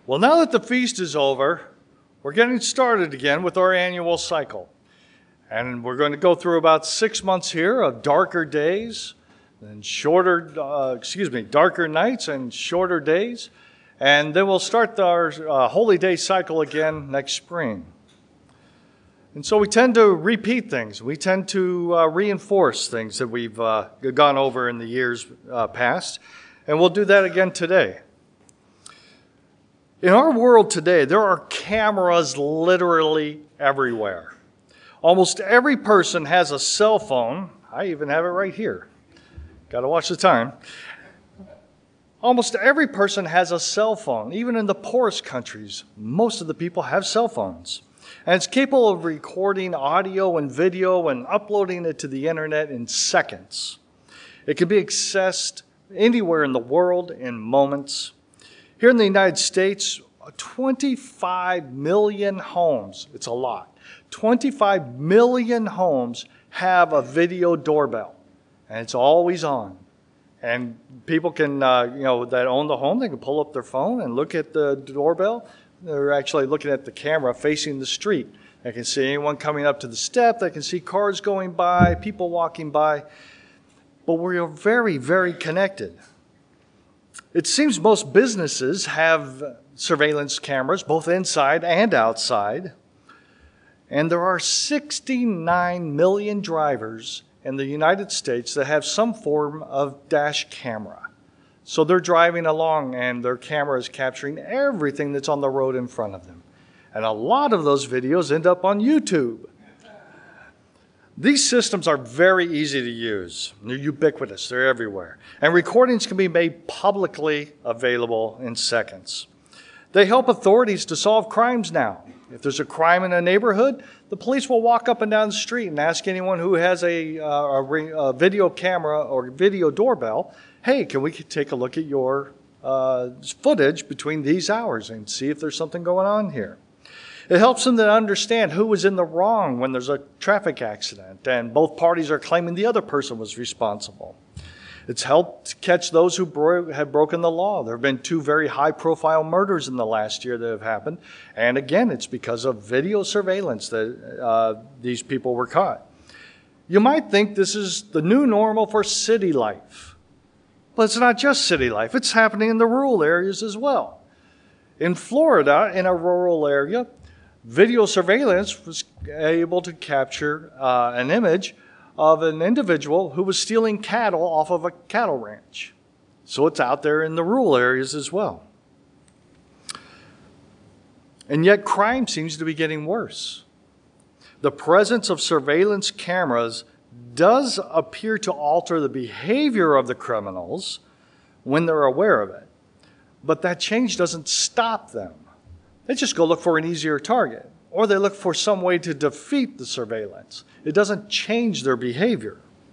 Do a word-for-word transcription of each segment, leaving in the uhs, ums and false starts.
Well, now that the feast is over, we're getting started again with our annual cycle. And we're going to go through about six months here of darker days and shorter, uh, excuse me, darker nights and shorter days. And then we'll start our uh, Holy Day cycle again next spring. And so we tend to repeat things. We tend to uh, reinforce things that we've uh, gone over in the years uh, past. And we'll do that again today. In our world today, there are cameras literally everywhere. Almost every person has a cell phone. I even have it right here. Got to watch the time. Almost every person has a cell phone. Even in the poorest countries, most of the people have cell phones. And it's capable of recording audio and video and uploading it to the internet in seconds. It can be accessed anywhere in the world in moments. Here in the United States, twenty-five million homes, it's a lot, twenty-five million homes have a video doorbell, and it's always on. And people can, uh, you know, that own the home, they can pull up their phone and look at the doorbell. They're actually looking at the camera facing the street. They can see anyone coming up to the step. They can see cars going by, people walking by. But we're very, very connected. It seems most businesses have surveillance cameras, both inside and outside. And there are sixty-nine million drivers in the United States that have some form of dash camera. So they're driving along and their camera is capturing everything that's on the road in front of them. And a lot of those videos end up on YouTube. These systems are very easy to use. They're ubiquitous. They're everywhere. And recordings can be made publicly available in seconds. They help authorities to solve crimes now. If there's a crime in a neighborhood, the police will walk up and down the street and ask anyone who has a, uh, a, ring, a video camera or video doorbell, hey, can we take a look at your uh, footage between these hours and see if there's something going on here? It helps them to understand who was in the wrong when there's a traffic accident and both parties are claiming the other person was responsible. It's helped catch those who bro- have broken the law. There have been two very high-profile murders in the last year that have happened. And again, it's because of video surveillance that uh, these people were caught. You might think this is the new normal for city life. But it's not just city life. It's happening in the rural areas as well. In Florida, in a rural area, video surveillance was able to capture uh, an image of an individual who was stealing cattle off of a cattle ranch. So it's out there in the rural areas as well. And yet crime seems to be getting worse. The presence of surveillance cameras does appear to alter the behavior of the criminals when they're aware of it. But that change doesn't stop them. They just go look for an easier target, or they look for some way to defeat the surveillance. It doesn't change their behavior.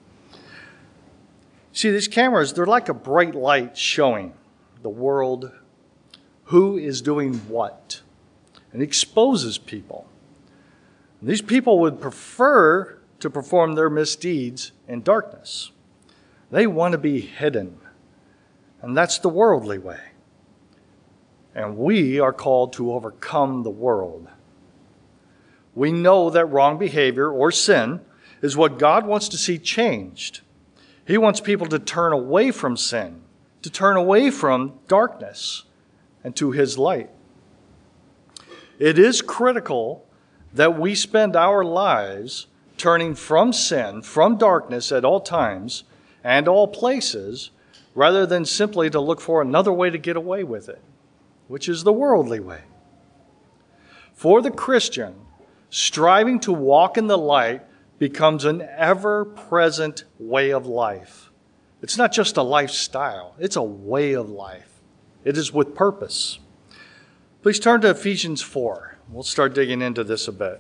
See, these cameras, they're like a bright light showing the world who is doing what. It exposes people. These people would prefer to perform their misdeeds in darkness. They want to be hidden. And that's the worldly way. And we are called to overcome the world. We know that wrong behavior or sin is what God wants to see changed. He wants people to turn away from sin, to turn away from darkness, and to His light. It is critical that we spend our lives turning from sin, from darkness at all times and all places, rather than simply to look for another way to get away with it, which is the worldly way. For the Christian, striving to walk in the light becomes an ever-present way of life. It's not just a lifestyle, it's a way of life. It is with purpose. Please turn to Ephesians four. We'll start digging into this a bit.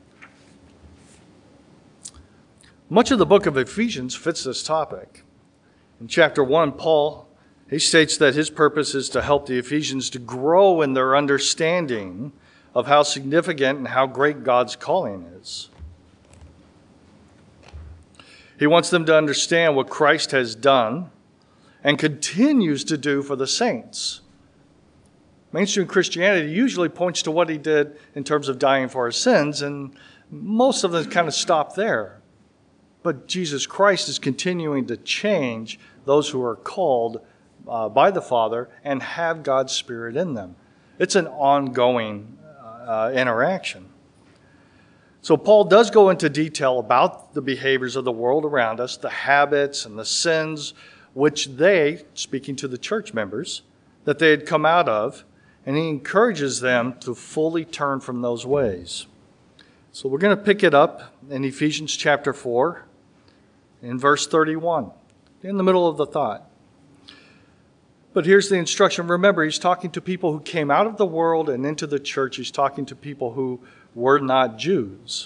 Much of the book of Ephesians fits this topic. In chapter one, Paul, he states that his purpose is to help the Ephesians to grow in their understanding of how significant and how great God's calling is. He wants them to understand what Christ has done and continues to do for the saints. Mainstream Christianity usually points to what he did in terms of dying for our sins, and most of them kind of stop there. But Jesus Christ is continuing to change those who are called uh, by the Father and have God's Spirit in them. It's an ongoing uh, interaction. So Paul does go into detail about the behaviors of the world around us, the habits and the sins which they, speaking to the church members, that they had come out of, and he encourages them to fully turn from those ways. So we're going to pick it up in Ephesians chapter four, in verse thirty-one, in the middle of the thought. But here's the instruction. Remember, he's talking to people who came out of the world and into the church. He's talking to people who were not Jews.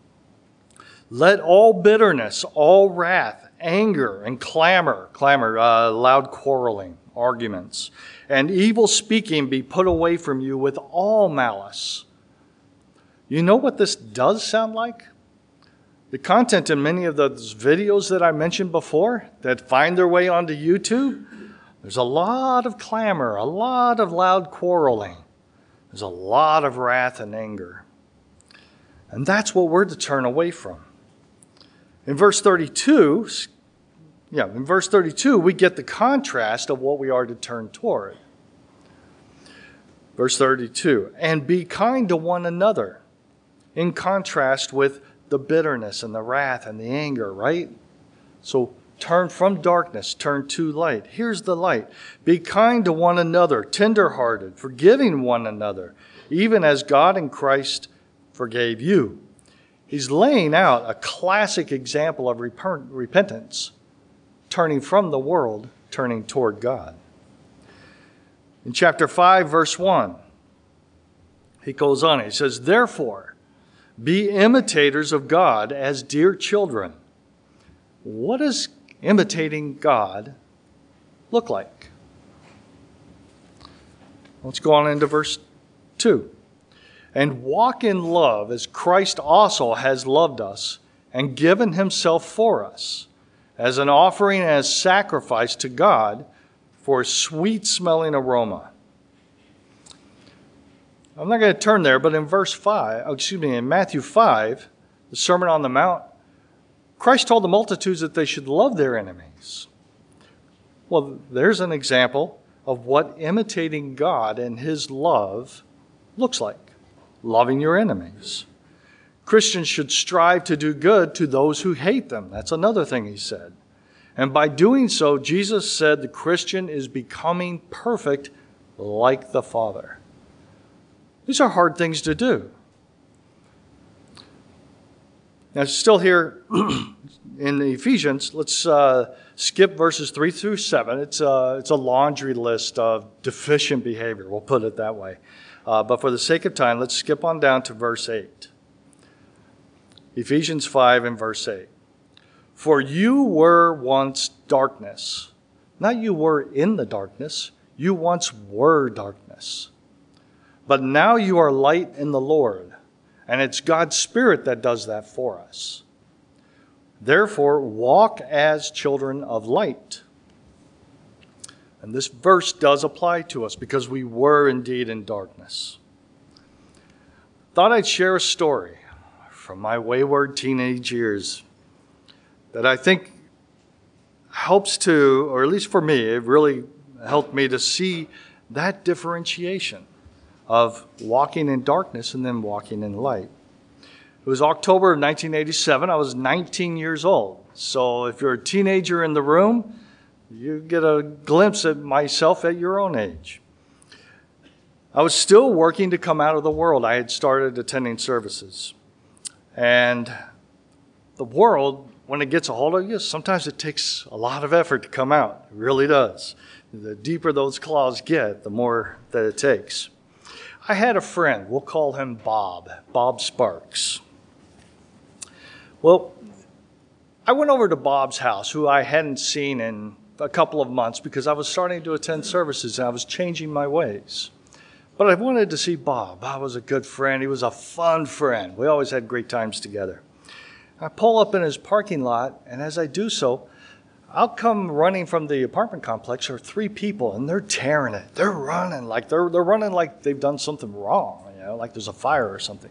Let all bitterness, all wrath, anger, and clamor, clamor, uh, loud quarreling, arguments, and evil speaking be put away from you with all malice. You know what this does sound like? The content in many of those videos that I mentioned before that find their way onto YouTube, there's a lot of clamor, a lot of loud quarreling. There's a lot of wrath and anger. And that's what we're to turn away from. In verse thirty-two, yeah, in verse thirty-two, we get the contrast of what we are to turn toward. Verse thirty-two, and be kind to one another, in contrast with the bitterness and the wrath and the anger, right? So turn from darkness, turn to light. Here's the light. Be kind to one another, tenderhearted, forgiving one another, even as God in Christ forgave you. He's laying out a classic example of rep- repentance, turning from the world, turning toward God. In chapter five, verse one, he goes on, he says, therefore, be imitators of God as dear children. What does imitating God look like? Let's go on into verse two. And walk in love as Christ also has loved us and given himself for us as an offering and as sacrifice to God for a sweet-smelling aroma. I'm not going to turn there, but in verse five, excuse me, in Matthew five, the Sermon on the Mount, Christ told the multitudes that they should love their enemies. Well, there's an example of what imitating God and his love looks like. Loving your enemies. Christians should strive to do good to those who hate them. That's another thing he said. And by doing so, Jesus said the Christian is becoming perfect like the Father. These are hard things to do. Now, still here in Ephesians, let's uh, skip verses three through seven. It's a, it's a laundry list of deficient behavior, we'll put it that way. Uh, but for the sake of time, let's skip on down to verse eight. Ephesians five and verse eight. For you were once darkness. Not you were in the darkness. You once were darkness. But now you are light in the Lord. And it's God's Spirit that does that for us. Therefore, walk as children of light. And this verse does apply to us because we were indeed in darkness. Thought I'd share a story from my wayward teenage years that I think helps to, or at least for me, it really helped me to see that differentiation of walking in darkness and then walking in light. It was October of nineteen eighty-seven. I was nineteen years old. So if you're a teenager in the room, you get a glimpse at myself at your own age. I was still working to come out of the world. I had started attending services. And the world, when it gets a hold of you, sometimes it takes a lot of effort to come out. It really does. The deeper those claws get, the more that it takes. I had a friend. We'll call him Bob. Bob Sparks. Well, I went over to Bob's house, who I hadn't seen in a couple of months because I was starting to attend services and I was changing my ways. But I wanted to see Bob. Bob was a good friend. He was a fun friend. We always had great times together. I pull up in his parking lot, and as I do so, I'll come running from the apartment complex. There are three people, and they're tearing it. They're running like they're they're running like they've done something wrong, you know, like there's a fire or something.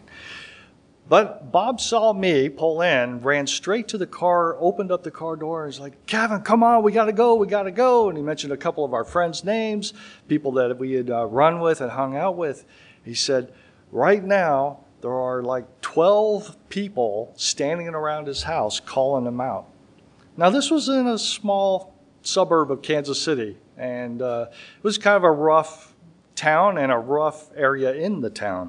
But Bob saw me pull in, ran straight to the car, opened up the car door, and he's like, "Kevin, come on, we got to go, we got to go." And he mentioned a couple of our friends' names, people that we had uh, run with and hung out with. He said, "Right now, there are like twelve people standing around his house calling him out." Now, this was in a small suburb of Kansas City, and uh, it was kind of a rough town and a rough area in the town.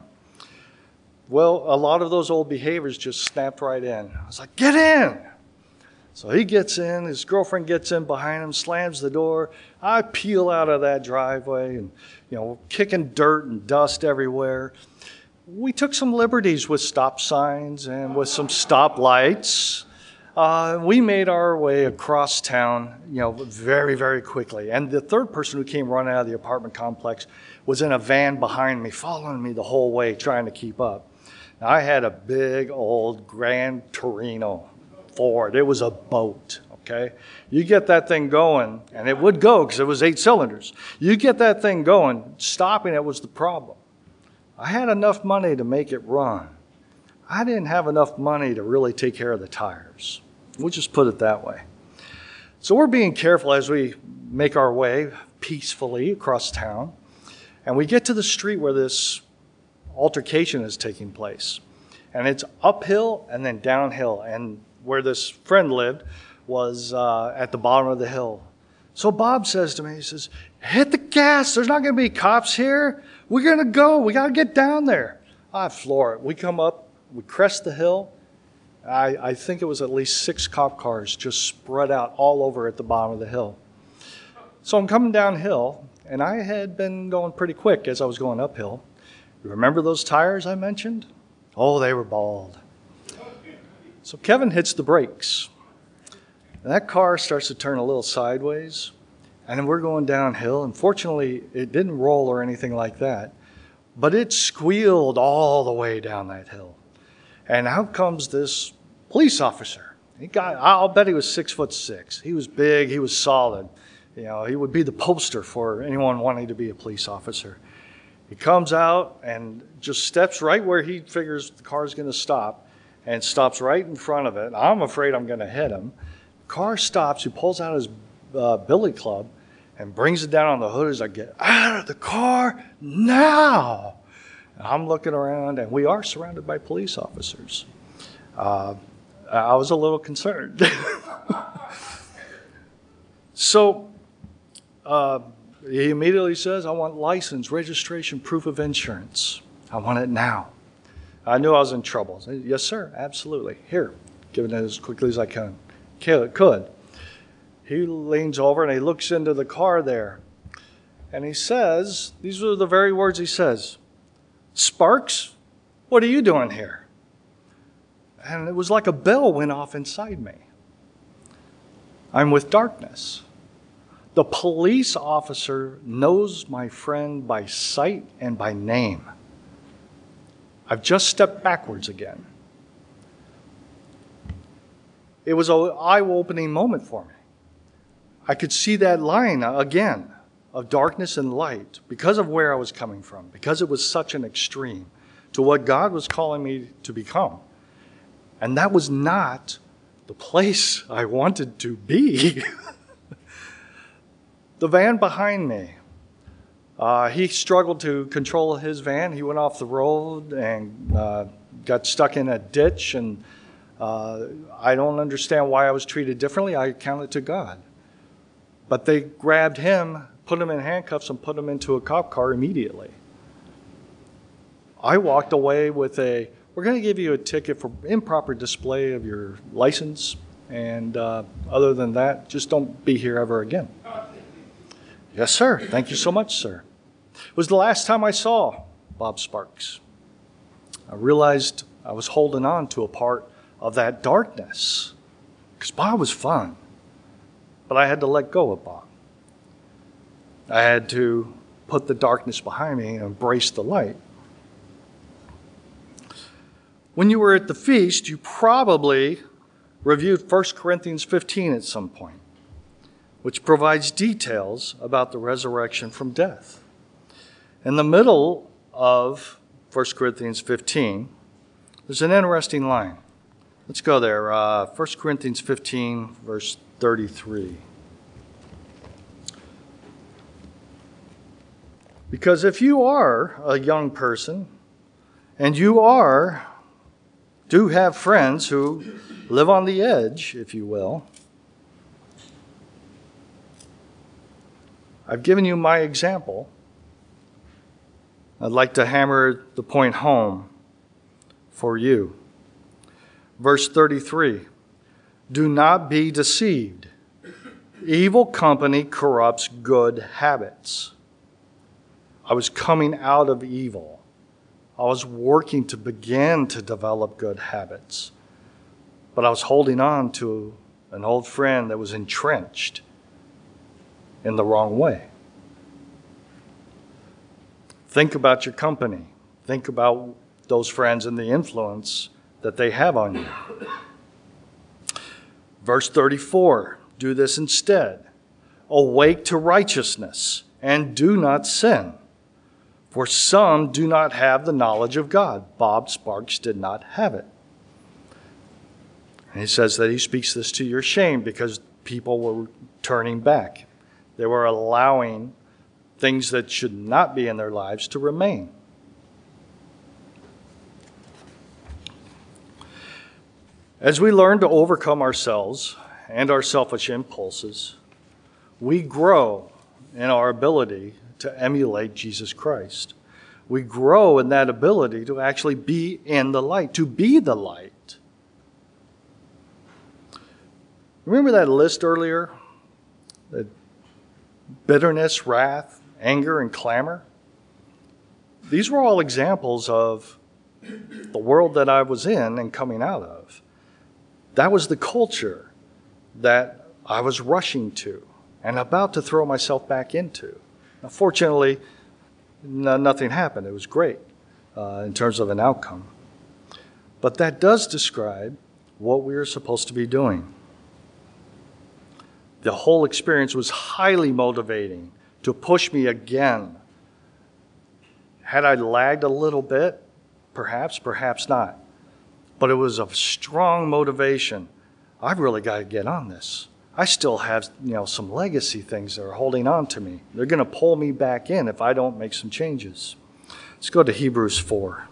Well, a lot of those old behaviors just snapped right in. I was like, "Get in!" So he gets in, his girlfriend gets in behind him, slams the door. I peel out of that driveway and, you know, kicking dirt and dust everywhere. We took some liberties with stop signs and with some stop lights. Uh, we made our way across town, you know, very, very quickly. And the third person who came running out of the apartment complex was in a van behind me, following me the whole way, trying to keep up. Now, I had a big old Grand Torino Ford. It was a boat, okay? You get that thing going, and it would go because it was eight cylinders. You get that thing going, stopping it was the problem. I had enough money to make it run. I didn't have enough money to really take care of the tires. We'll just put it that way. So we're being careful as we make our way peacefully across town. And we get to the street where this altercation is taking place. And it's uphill and then downhill. And where this friend lived was uh, at the bottom of the hill. So Bob says to me, he says, "Hit the gas. There's not going to be cops here. We're going to go. We got to get down there." I floor it. We come up. We crest the hill. I, I think it was at least six cop cars just spread out all over at the bottom of the hill. So I'm coming downhill, and I had been going pretty quick as I was going uphill. You remember those tires I mentioned? Oh, they were bald. So Kevin hits the brakes. And that car starts to turn a little sideways, and then we're going downhill. And fortunately, it didn't roll or anything like that, but it squealed all the way down that hill. And out comes this police officer. He got, I'll bet he was six foot six. He was big. He was solid. You know, he would be the poster for anyone wanting to be a police officer. He comes out and just steps right where he figures the car's going to stop, and stops right in front of it. I'm afraid I'm going to hit him. The car stops. He pulls out his uh, billy club and brings it down on the hood as I get out of the car now. I'm looking around, and we are surrounded by police officers. Uh, I was a little concerned. So uh, he immediately says, "I want license, registration, proof of insurance. I want it now." I knew I was in trouble. I said, "Yes, sir, absolutely. Here," giving it as quickly as I can, could. He leans over, and he looks into the car there. And he says, these are the very words he says, "Sparks, what are you doing here?" And it was like a bell went off inside me. I'm with darkness. The police officer knows my friend by sight and by name. I've just stepped backwards again. It was an eye-opening moment for me. I could see that line again of darkness and light because of where I was coming from, because it was such an extreme to what God was calling me to become. And that was not the place I wanted to be. The van behind me, uh, he struggled to control his van. He went off the road and uh, got stuck in a ditch. And uh, I don't understand why I was treated differently. I account it to God. But they grabbed him, put him in handcuffs, and put him into a cop car immediately. I walked away with a, "We're going to give you a ticket for improper display of your license. And uh, other than that, just don't be here ever again." "Yes, sir. Thank you so much, sir." It was the last time I saw Bob Sparks. I realized I was holding on to a part of that darkness because Bob was fun, but I had to let go of Bob. I had to put the darkness behind me and embrace the light. When you were at the feast, you probably reviewed First Corinthians fifteen at some point. which provides details about the resurrection from death. In the middle of First Corinthians fifteen, there's an interesting line. Let's go there. Uh, First Corinthians fifteen, verse thirty-three. Because if you are a young person and you are, do have friends who live on the edge, if you will, I've given you my example. I'd like to hammer the point home for you. Verse thirty-three, do not be deceived. Evil company corrupts good habits. I was coming out of evil. I was working to begin to develop good habits. But I was holding on to an old friend that was entrenched in the wrong way. Think about your company. Think about those friends and the influence that they have on you. Verse thirty-four, do this instead. Awake to righteousness and do not sin. For some do not have the knowledge of God. Bob Sparks did not have it. And he says that he speaks this to your shame because people were turning back. They were allowing things that should not be in their lives to remain. As we learn to overcome ourselves and our selfish impulses, we grow in our ability to emulate Jesus Christ. We grow in that ability to actually be in the light, to be the light. Remember that list earlier? That bitterness, wrath, anger, and clamor? These were all examples of the world that I was in and coming out of. That was the culture that I was rushing to and about to throw myself back into. Now, fortunately, no, nothing happened. It was great uh, in terms of an outcome. But that does describe what we are supposed to be doing. The whole experience was highly motivating to push me again. Had I lagged a little bit? Perhaps, perhaps not. But it was a strong motivation. I've really got to get on this. I still have, you know, some legacy things that are holding on to me. They're going to pull me back in if I don't make some changes. Let's go to Hebrews four.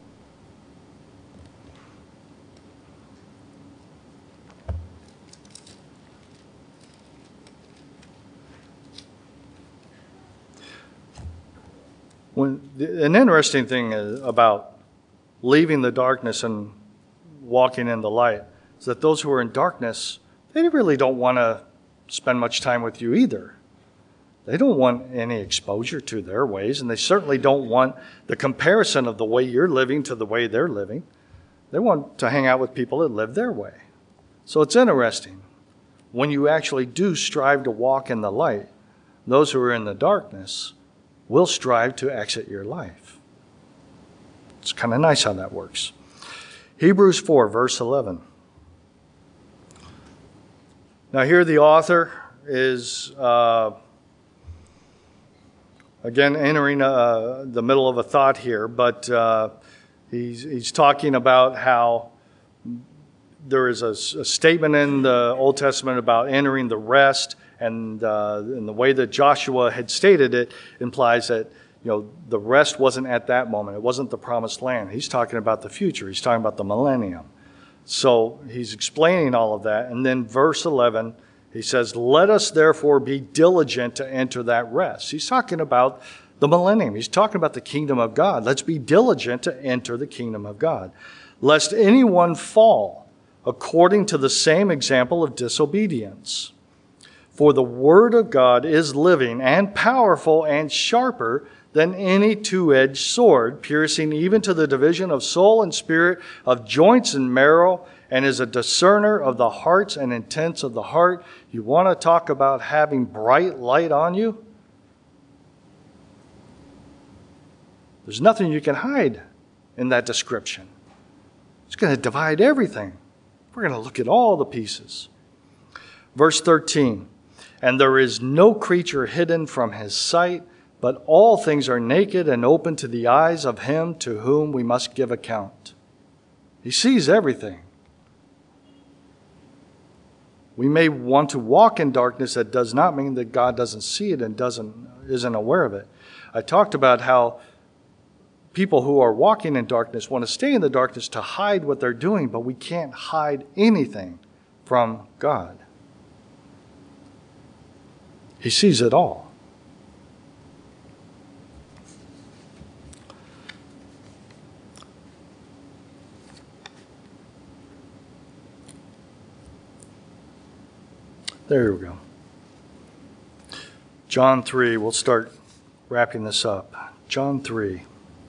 When, an interesting thing about leaving the darkness and walking in the light is that those who are in darkness, they really don't want to spend much time with you either. They don't want any exposure to their ways, and they certainly don't want the comparison of the way you're living to the way they're living. They want to hang out with people that live their way. So it's interesting. When you actually do strive to walk in the light, those who are in the darkness will strive to exit your life. It's kind of nice how that works. Hebrews four, verse eleven. Now here the author is, uh, again, entering uh, the middle of a thought here, but uh, he's, he's talking about how there is a, a statement in the Old Testament about entering the rest, and, uh, and the way that Joshua had stated it implies that, you know, the rest wasn't at that moment. It wasn't the promised land. He's talking about the future. He's talking about the millennium. So he's explaining all of that. And then verse eleven, he says, let us therefore be diligent to enter that rest. He's talking about the millennium. He's talking about the kingdom of God. Let's be diligent to enter the kingdom of God, lest anyone fall according to the same example of disobedience. For the word of God is living and powerful and sharper than any two-edged sword, piercing even to the division of soul and spirit, of joints and marrow, and is a discerner of the hearts and intents of the heart. You want to talk about having bright light on you? There's nothing you can hide in that description. It's going to divide everything. We're going to look at all the pieces. Verse thirteen, And there is no creature hidden from his sight, but all things are naked and open to the eyes of him to whom we must give account. He sees everything. We may want to walk in darkness. That does not mean that God doesn't see it and doesn't isn't aware of it. I talked about how people who are walking in darkness want to stay in the darkness to hide what they're doing, but we can't hide anything from God. He sees it all. There we go. John three, we'll start wrapping this up. John three.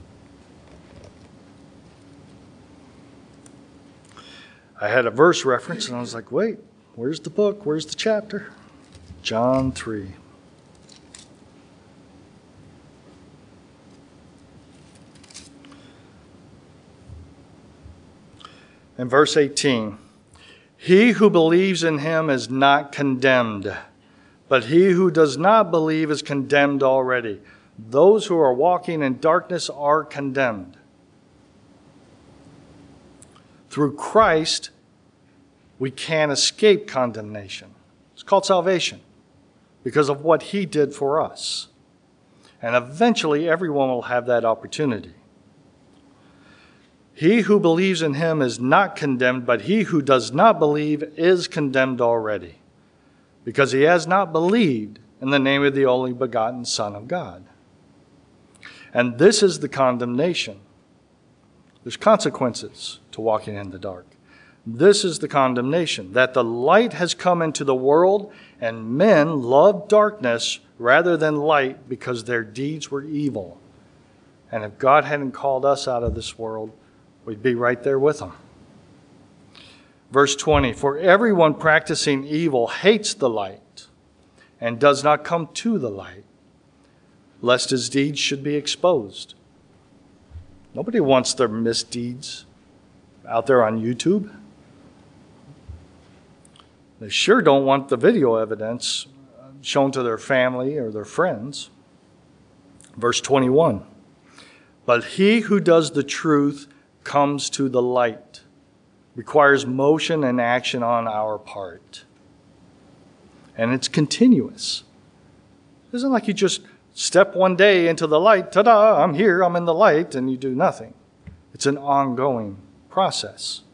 I had a verse reference and I was like, wait, where's the book? Where's the chapter? John three. And verse eighteen. He who believes in him is not condemned, but he who does not believe is condemned already. Those who are walking in darkness are condemned. Through Christ, we can't escape condemnation. It's called salvation because of what he did for us. And eventually, everyone will have that opportunity. He who believes in him is not condemned, but he who does not believe is condemned already, because he has not believed in the name of the only begotten Son of God. And this is the condemnation. There's consequences to walking in the dark. This is the condemnation, that the light has come into the world, and men love darkness rather than light because their deeds were evil. And if God hadn't called us out of this world, we'd be right there with them. Verse twenty, for everyone practicing evil hates the light and does not come to the light, lest his deeds should be exposed. Nobody wants their misdeeds out there on YouTube. They sure don't want the video evidence shown to their family or their friends. Verse twenty-one, but he who does the truth comes to the light, requires motion and action on our part. And it's continuous. It isn't like you just step one day into the light, ta-da, I'm here, I'm in the light, and you do nothing. It's an ongoing process.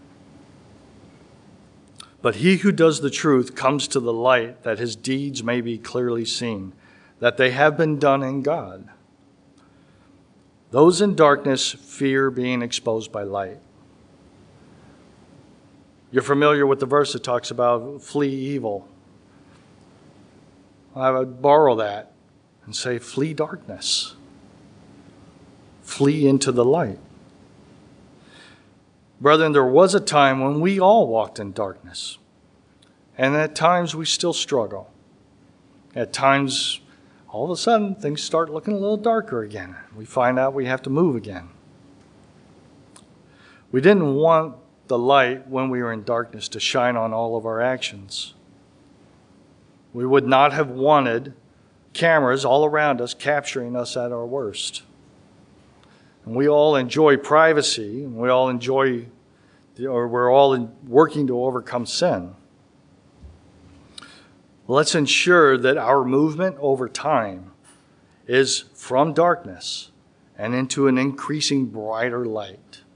But he who does the truth comes to the light, that his deeds may be clearly seen, that they have been done in God. Those in darkness fear being exposed by light. You're familiar with the verse that talks about flee evil. I would borrow that and say flee darkness. Flee into the light. Brethren, there was a time when we all walked in darkness. And at times we still struggle. At times, all of a sudden, things start looking a little darker again. We find out we have to move again. We didn't want the light when we were in darkness to shine on all of our actions. We would not have wanted cameras all around us capturing us at our worst. And we all enjoy privacy, and we all enjoy, or we're all in working to overcome sin. Let's ensure that our movement over time is from darkness and into an increasing brighter light.